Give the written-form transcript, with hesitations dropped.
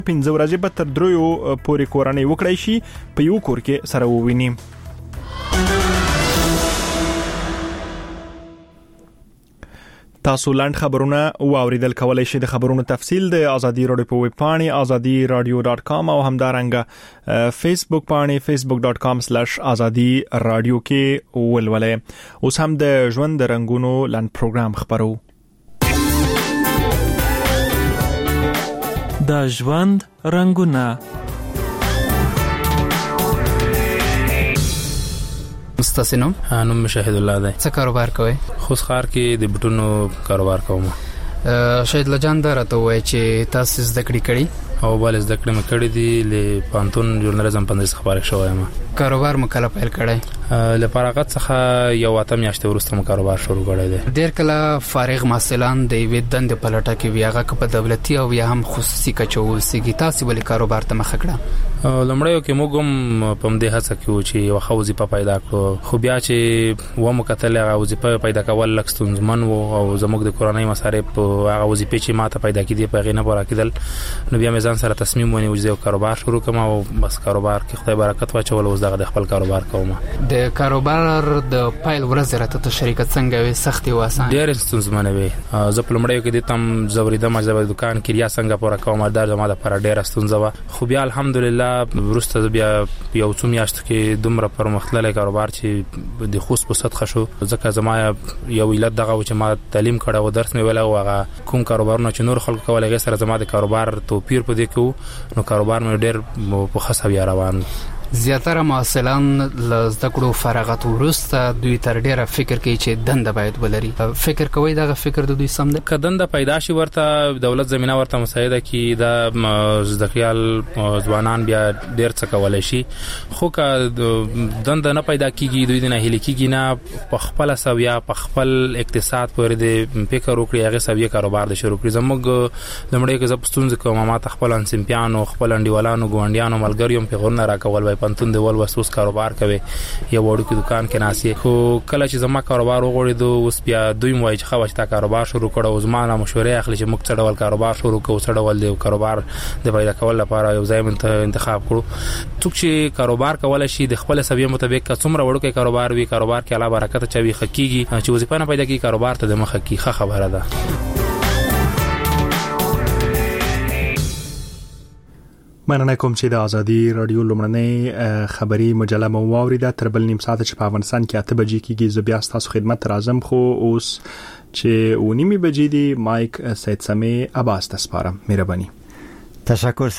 15 ورځې به تر 3 پورې کورنۍ وکړای شي په یو کور کې سره وویني. تاسو لاند خبرونه واوریدل کولای شئ. د خبرونو تفصیل د ازادي رادیو په ویب پاڼې azadiradio.com او همدارنګه فیسبوک پاڼې facebook.com/azadi radio کې ولولئ. اوس هم د ژوند د رنگونو لاند پروګرام خبرو. د ژوند رنگونه. مستسنم نوم شهید الله دی. څه کاروبار کوي؟ خوشخار کې د بټونو کاروبار کوم. شهید لجان درته وای چې تاسو زده کړی او بل زده کړم کړی دی ل پانتون ژورنالیزم پندې خبره شوی ما. کاروبار مکلف پیل کړی ل فراغت څخه یو اته میاشتې وروسته مو کاروبار شروع کړی دی. ډیر کله فارغ محصلان د ویدند په لټه کې بیاغه په دولتي او یا هم خصوصي کچول سیږي. تاسو ولې کاروبار ته مخ کړه؟ لمړیو کې موږ هم په دې هڅه کې و چې یو خوځي په پیدا کړو، خو بیا چې و مو کتل هغه وظیفه پیدا کول لکستونزمن وو او زموږ د کورنۍ مصارف هغه وظیفه چې ماته پیدا کړي په غینه پورا کېدل، نو بیا مې ځان سره تصمیم ونیو چې کاروبار شروع کوم او بس کاروبار کې خدای برکت واچول او زغه د خپل کاروبار کوم. د کاروبار د پایل ورځ راته ته شریکت څنګه وي؟ سختي واسان ډېر ستونزمن وي. زه په لمړیو کې د تم زوریدم مجذب دکان کې ریا څنګه پورا کوم در زما د پر ډېر ستونزه و، خو بیا الحمدلله ورسته بیا یو څو میاشتې کې دومره پرمختللی کاروبار چې د خوست په سطح شو. ځکه زما یو علت دغه چې ما تعلیم کړه او درس مې ویل او هغه کوم کاروبارونه چې نور خلک کولای غي سره زما د کاروبار توپیر په دې کې نو کاروبار مې ډېر په خاصه بیا روان. زیاتره محصلان زده کړو فارغت وروسته دوی تر ډیره فکر کوي چې دنده باید ولري. فکر کوي دغه فکر د دوی سم ده؟ که دنده پیدا شي ورته دولت زمينه ورته مساعده کی دا زده کړل ځوانان بیا ډیر څه کولای شي، خو که دنده نه پیدا کیږي دوی نه هلي کیږي نه په خپل سویا په خپل اقتصاد پورې د فکر وکړي هغه سویا کاروبار د شروع کړي. زموږ لمړی کې زپستونځ کوم ما خپل انسمپیانو خپل انډیوالانو ګوندیانو ملګریوم په غوړنه راکول وای پنتون دی ول وسوس کاروبار کوي یو وړو کې دکان کې ناسي. خو کله چې زما کاروبار وغوړېدو اوس بیا دوی موای چې خو تا کاروبار شروع کړو او زمانه مشورې اخلي چې موږ څه ډول کاروبار شروع کوو، څه ډول دی کاروبار د پیدا کول لپاره یو ځای انتخاب کړو. څوک چې کاروبار کول شي د خپل سویه مطابق څومره وړو کې کاروبار وی کاروبار کې الله برکت چوي حقيقي چې وظیفه نه پیدا کی کاروبار ته د مخ کی خبره ده. مننه کوم چې د ازادي رادیو لومړنۍ خبری مجله مو واوریده. تر بل نیم ساعت چې په افغانستان کې 8 بجې کېږي زه بیا تاسو خدمت راځم، خو اوس چې 9 بجې دی مایک سید سمې عباس تاسو مهرباني. تشکر